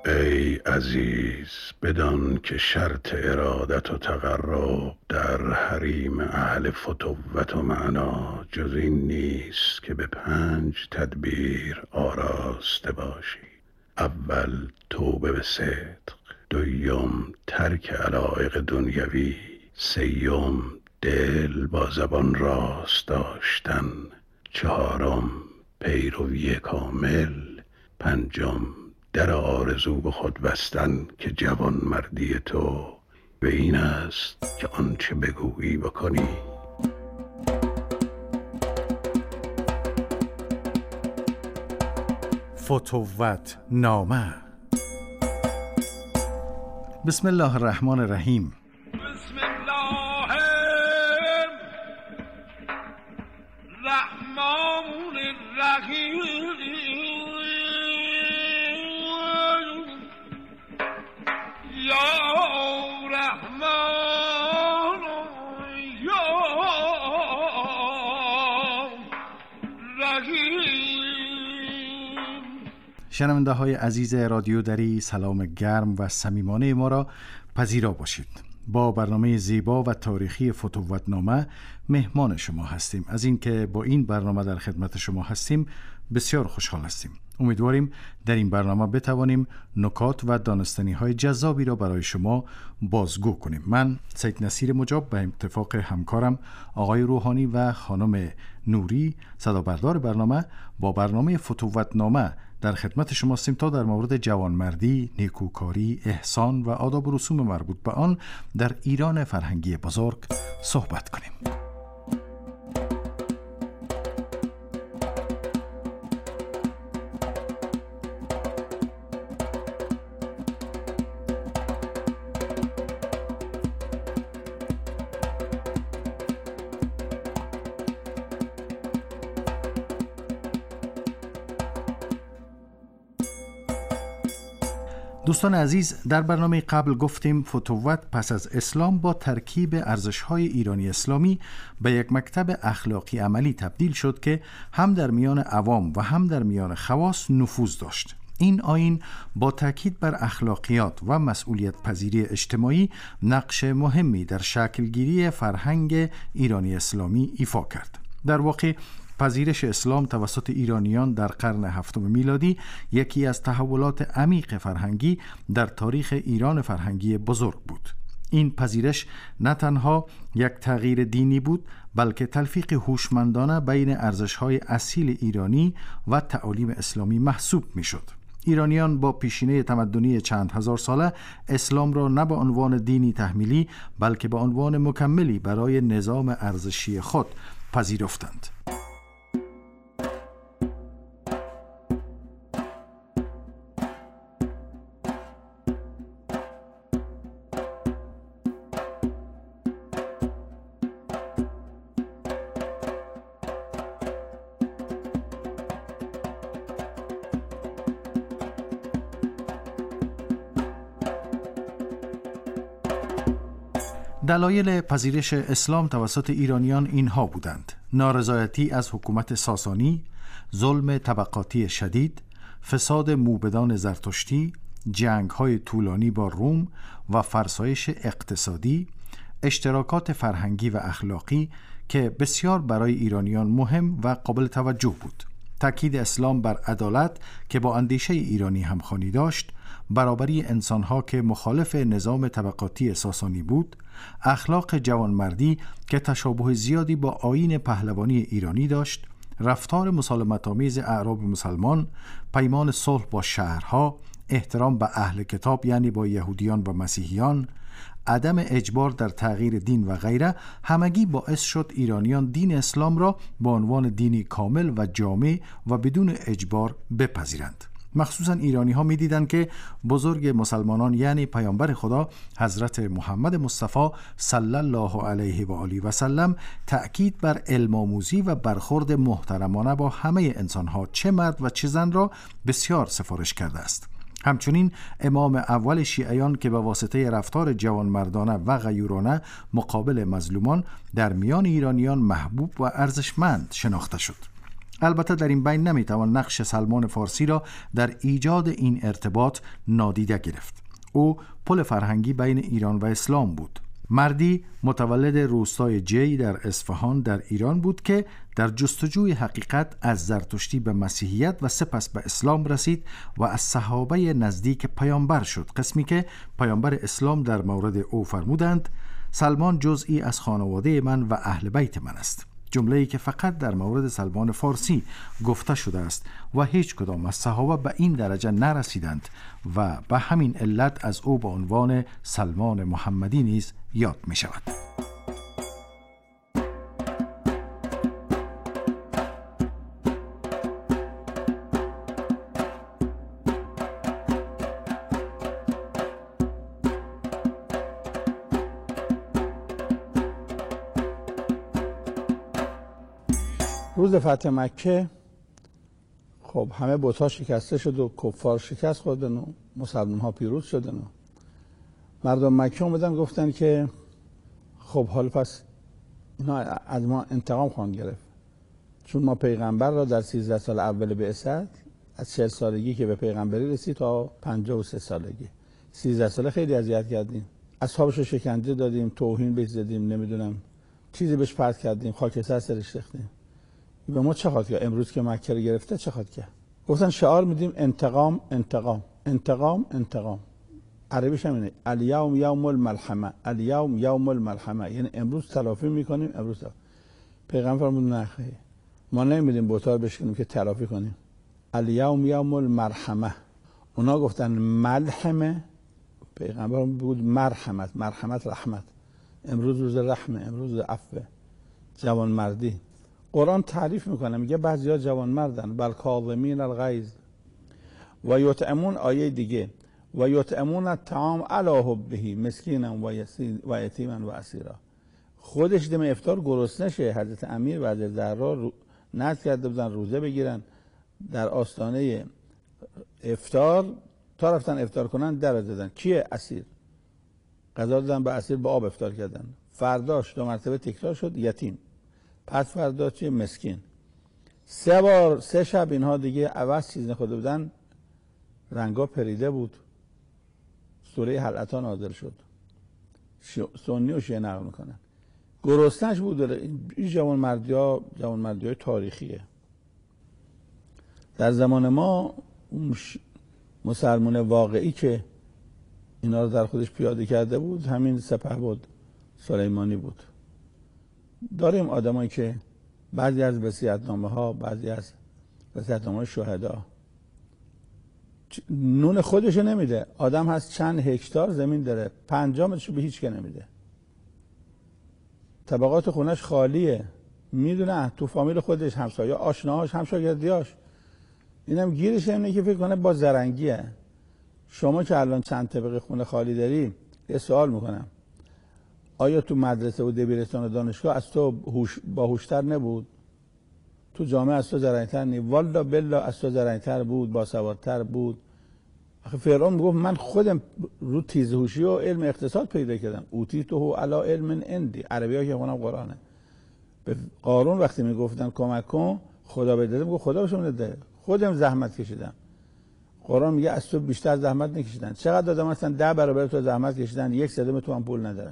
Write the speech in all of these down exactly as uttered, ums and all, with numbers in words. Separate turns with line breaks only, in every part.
ای عزیز بدان که شرط ارادت و تقرب در حریم اهل فتوت و معنا جز این نیست که به پنج تدبیر آراسته باشی. اول توبه به صدق، دویم ترک علایق دنیوی، سیوم دل با زبان راست داشتن، چهارم پیروی کامل، پنجم در آرزو به خود بستن که جوان مردی تو به این است که آنچه بگویی بکنی.
فتوت نامه. بسم الله الرحمن الرحیم.
بسم الله الرحمن الرحیم. یا رحمان یا رحیم.
شنونده های عزیز رادیو دری، سلام گرم و صمیمانه ما را پذیرا باشید. با برنامه زیبا و تاریخی فتوت نامه مهمان شما هستیم. از این که با این برنامه در خدمت شما هستیم بسیار خوشحال هستیم. امیدواریم در این برنامه بتوانیم نکات و دانستنی های جذابی را برای شما بازگو کنیم. من سید نصیر مجاب به اتفاق همکارم آقای روحانی و خانم نوری صدابردار برنامه با برنامه فتوت نامه در خدمت شما هستیم تا در مورد جوانمردی، نیکوکاری، احسان و آداب و رسوم مربوط به آن در ایران فرهنگی بزرگ صحبت کنیم. دوستان عزیز، در برنامه قبل گفتیم فتوت پس از اسلام با ترکیب ارزش‌های ایرانی اسلامی به یک مکتب اخلاقی عملی تبدیل شد که هم در میان عوام و هم در میان خواص نفوذ داشت. این آیین با تاکید بر اخلاقیات و مسئولیت پذیری اجتماعی نقش مهمی در شکلگیری فرهنگ ایرانی اسلامی ایفا کرد. در واقع پذیرش اسلام توسط ایرانیان در قرن هفتم میلادی یکی از تحولات عمیق فرهنگی در تاریخ ایران فرهنگی بزرگ بود. این پذیرش نه تنها یک تغییر دینی بود، بلکه تلفیق هوشمندانه بین ارزش‌های اصیل ایرانی و تعالیم اسلامی محسوب می‌شد. ایرانیان با پیشینه تمدنی چند هزار ساله اسلام را نه به عنوان دینی تحمیلی بلکه به عنوان مکملی برای نظام ارزشی خود پذیرفتند. دلایل پذیرش اسلام توسط ایرانیان اینها بودند: نارضایتی از حکومت ساسانی، ظلم طبقاتی شدید، فساد موبدان زرتشتی، جنگ‌های طولانی با روم و فرسایش اقتصادی، اشتراکات فرهنگی و اخلاقی که بسیار برای ایرانیان مهم و قابل توجه بود، تاکید اسلام بر عدالت که با اندیشه ایرانی همخوانی داشت، برابری انسانها که مخالف نظام طبقاتی ساسانی بود، اخلاق جوانمردی که تشابه زیادی با آیین پهلوانی ایرانی داشت، رفتار مسالمت‌آمیز اعراب مسلمان، پیمان صلح با شهرها، احترام به اهل کتاب یعنی با یهودیان و مسیحیان، عدم اجبار در تغییر دین و غیره، همگی باعث شد ایرانیان دین اسلام را به عنوان دینی کامل و جامع و بدون اجبار بپذیرند. مخصوصا ایرانی ها می دیدن که بزرگ مسلمانان یعنی پیامبر خدا حضرت محمد مصطفی صلی الله علیه و آله و سلم تأکید بر علم آموزی و برخورد محترمانه با همه انسان ها چه مرد و چه زن را بسیار سفارش کرده است. همچنین امام اول شیعیان که به واسطه رفتار جوانمردانه و غیورانه مقابل مظلومان در میان ایرانیان محبوب و ارزشمند شناخته شد. البته در این بین نمیتوان نقش سلمان فارسی را در ایجاد این ارتباط نادیده گرفت. او پل فرهنگی بین ایران و اسلام بود. مردی متولد روستای جی در اصفهان در ایران بود که در جستجوی حقیقت از زرتشتی به مسیحیت و سپس به اسلام رسید و از صحابه نزدیک پیامبر شد، قسمی که پیامبر اسلام در مورد او فرمودند سلمان جزئی از خانواده من و اهل بیت من است، جمله‌ای که فقط در مورد سلمان فارسی گفته شده است و هیچ کدام از صحابه به این درجه نرسیدند و به همین علت از او به عنوان سلمان محمدی نیز یاد می شود.
روز فتح مکه خب همه بت‌ها شکسته شد و کفار شکست خوردن و مسلمان ها پیروز شدن و مردم مکه اومدن گفتن که خب حالا پس اینا از ما انتقام خواهند گرفت، چون ما پیغمبر را در سیزده سال اول بعثت از چهل سالگی که به پیغمبری رسید تا پنجاه و سه سالگی سیزده ساله خیلی اذیت کردیم، اصحابش رو شکنجه دادیم، توهین بهش زدیم، نمیدونم چیزی بهش پرت کردیم، خاکستر سرش ریختیم. به ما چه خواهد کرد؟ امروز که مکه رو گرفته چه خواهد کرد؟ گفتن شعار میدیم انتقام انتقام انتقام انتقام. عربیش هم اینه الیوم یوم الملحمه، الیوم یوم الملحمه، یعنی امروز تلافی میکنیم. امروز تلافی. پیغمبر فرمود نه خیر، ما نمیدیم بت‌ها رو بشکنیم که تلافی کنیم. الیوم یوم المرحمه. اونا گفتن ملحمه، پیغمبر بود مرحمت، مرحمت رحمت. امروز روز رحمه، امروز روز عفو، جوانمردی. قرآن تعریف میکنه، میگه بعضیا جوانمردن، بل کاظمین الغیظ و یطعمون. آیه دیگه و یطعمون الطعام علی حبه مسکینا و یتیما و اسیرا. خودش دم افطار گرسنه شه. حضرت امیر و حضرت زهرا نذر کرده بودن روزه بگیرن در آستانه افطار، تا رفتن افطار کنن در دادن. کیه؟ اسیر. غذا دادن به اسیر، با آب افطار کردن. فرداش دو مرتبه تکرار شد یتیم، پس فردا چه مسکین. سه بار سه شب اینها دیگه عوض چیز نخورده بودن، رنگا پریده بود. سوره هل اتی نازل شد. سنی و شیعه نقل میکنن. گرسنش بود. این جوان مردی ها جوان مردی های تاریخیه. در زمان ما اون مسلمان واقعی که اینا رو در خودش پیاده کرده بود همین سپهبد سلیمانی بود. داریم آدمایی که بعضی از وصیت‌نامه ها، بعضی از وصیت‌نامه شهدا نون خودشو نمیده. آدم هست چند هکتار زمین داره، پنجامشو به هیچ که نمیده. طبقات خونش خالیه، میدونه تو فامیل خودش، همسایه، آشناهاش، همشاگردیاش. اینم گیرش اینه که فکر کنه با زرنگیه. شما که الان چند طبقه خونه خالی داری، یه سوال میکنم، آیا تو مدرسه و دبیرستان و دانشگاه از تو هوش باهوشتر نبود؟ تو جامعه از تو زرنگتر نی؟ والا بلا از تو زرنگتر بود، باسوادتر بود. آخه فرعون میگفت من خودم رو تیزهوشی و علم اقتصاد پیدا کردم. اوتیتو علی علم عندی. عربی‌ها که خونم قرآنه. به قارون وقتی میگفتن کمک کن، خدا بده، میگه خدا بهشون بده، خودم زحمت کشیدم. قرآن میگه از تو بیشتر زحمت نکشیدن. چقدر آدم هستن ده برابر تو زحمت کشیدن، یک صدم تو هم پول ندارن.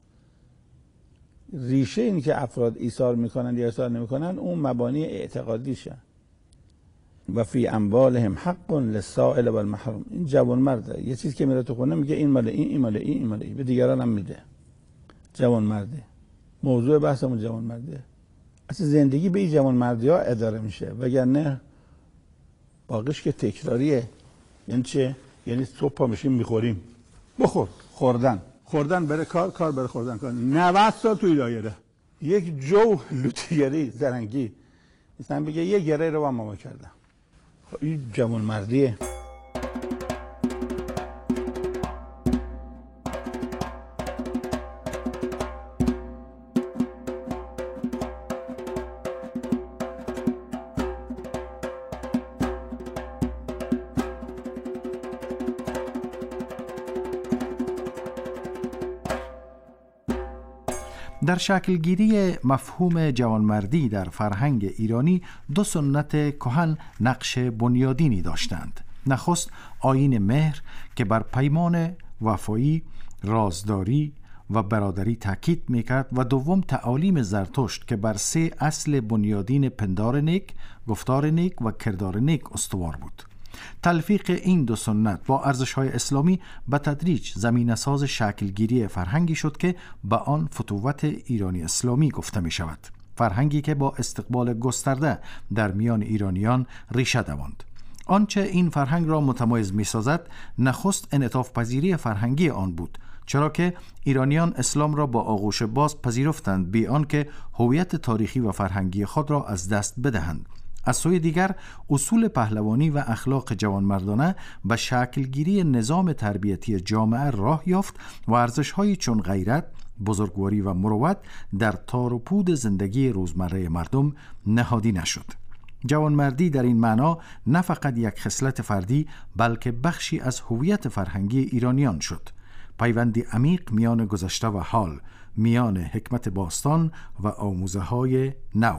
ریشه این که افراد ایثار میکنن یا ایثار نمیکنن اون مبانی اعتقادیشه. و فی اموالهم حق للسائل و المحروم. این جوان مرده، یه چیز که میره تو خونه میگه این مال این، این مال این، این مال این، به دیگران هم میده. جوان مرده. موضوع بحثمون جوان مرده. اصلا زندگی به این جوان مردی ها اداره میشه، وگرنه باقیش که تکراریه. یعنی چه؟ یعنی صبح پا میشیم میخوریم، بخور، خوردن، خوردن بره کار، کار بره خوردن کار. نود سال توی دایره یک جو لوتیگری زرنگی مثلا بگه یه گره رو با ماما کردم. خب این جوان مردیه.
در شکلگیری مفهوم جوانمردی در فرهنگ ایرانی دو سنت کهن نقش بنیادینی داشتند. نخست آیین مهر که بر پیمان وفایی، رازداری و برادری تاکید میکرد و دوم تعالیم زرتشت که بر سه اصل بنیادین پندار نیک، گفتار نیک و کردار نیک استوار بود. تلفیق این دو سنت با ارزش‌های اسلامی به تدریج زمینه‌ساز شکلگیری فرهنگی شد که به آن فتوت ایرانی اسلامی گفته می شود. فرهنگی که با استقبال گسترده در میان ایرانیان ریشه دواند. آنچه این فرهنگ را متمایز می سازد نخست انعطاف پذیری فرهنگی آن بود، چرا که ایرانیان اسلام را با آغوش باز پذیرفتند بی آنکه هویت تاریخی و فرهنگی خود را از دست بدهند. از سوی دیگر اصول پهلوانی و اخلاق جوانمردانه به شکلگیری نظام تربیتی جامعه راه یافت و ارزش‌هایی چون غیرت، بزرگواری و مروت در تار و پود زندگی روزمره مردم نهادی نشد. جوانمردی در این معنا نه فقط یک خصلت فردی بلکه بخشی از هویت فرهنگی ایرانیان شد، پیوندی عمیق میان گذشته و حال، میان حکمت باستان و آموزه‌های نو.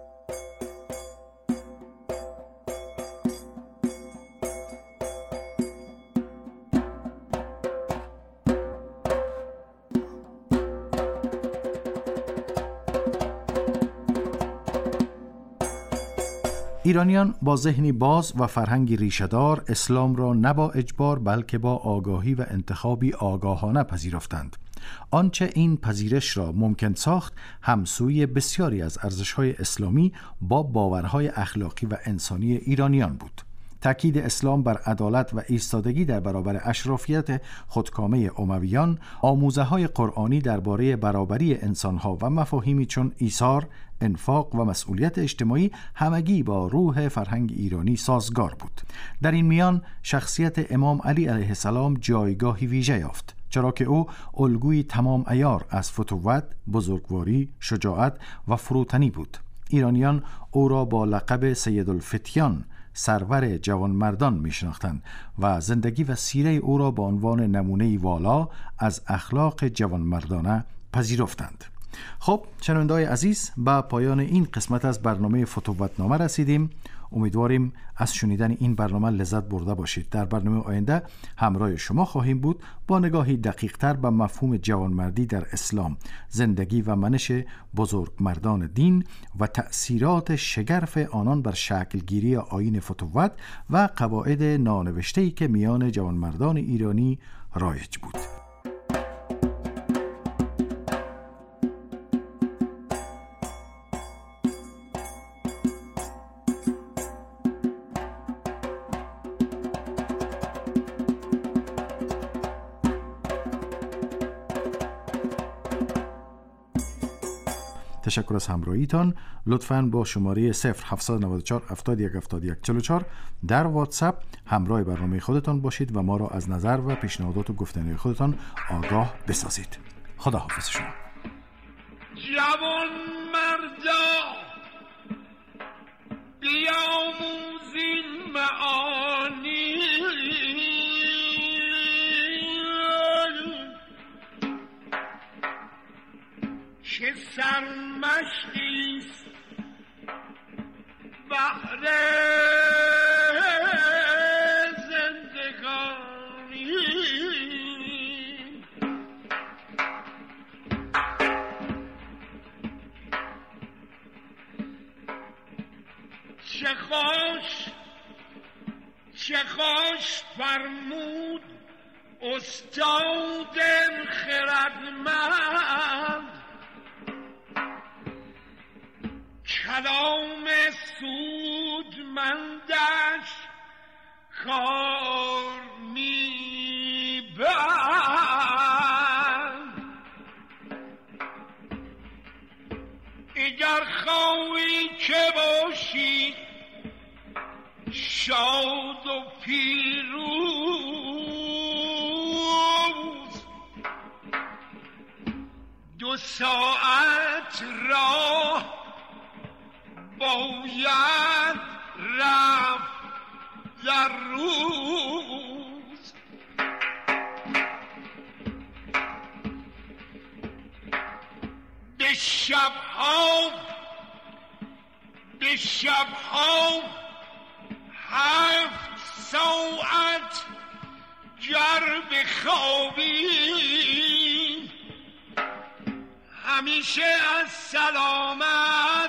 ایرانیان با ذهنی باز و فرهنگی ریشه‌دار اسلام را نه با اجبار بلکه با آگاهی و انتخابی آگاهانه پذیرفتند. آنچه این پذیرش را ممکن ساخت همسوی بسیاری از ارزش‌های اسلامی با باورهای اخلاقی و انسانی ایرانیان بود. تأکید اسلام بر عدالت و ایستادگی در برابر اشرافیت خودکامه امویان، آموزه‌های قرآنی درباره برابری انسان‌ها و مفاهیمی چون ایثار، انفاق و مسئولیت اجتماعی همگی با روح فرهنگ ایرانی سازگار بود. در این میان شخصیت امام علی علیه السلام جایگاهی ویژه یافت، چرا که او الگوی تمام عیار از فتوت، بزرگواری، شجاعت و فروتنی بود. ایرانیان او را با لقب سیدالفتیان، سرور جوانمردان می‌شناختند و زندگی و سیره او را به عنوان نمونه‌ای والا از اخلاق جوانمردانه پذیرفتند. خب شنونده‌های عزیز، به پایان این قسمت از برنامه فتوتنامه رسیدیم. امیدواریم از شنیدن این برنامه لذت برده باشید. در برنامه آینده همراه شما خواهیم بود با نگاهی دقیق‌تر به مفهوم جوانمردی در اسلام، زندگی و منش بزرگمردان دین و تأثیرات شگرف آنان بر شکلگیری آیین فتوت و قواعد نانوشته‌ای که میان جوانمردان ایرانی رایج بود. تشکر از همراهیتان. لطفاً با شماره صفر هفت نه چهار هفتاد و یک هفتاد و یک چهل و چهار در واتساپ همراه برنامه خودتان باشید و ما را از نظر و پیشنهادات و گفتنهای خودتان آگاه بسازید. خدا حافظ شما.
جوان مردا بیاموزین معانی، که سرمشقیست بهر زندگانی. چه خوش چه خوش فرمود استاد خردمند، کلام سودمندش کار میبرد. اگر خواهی که باشی شاد و پیروز، دو ساعت راه باید رفت در روز. شبها به شبها هفت ساعت گر بخوابی همیشه از سلامت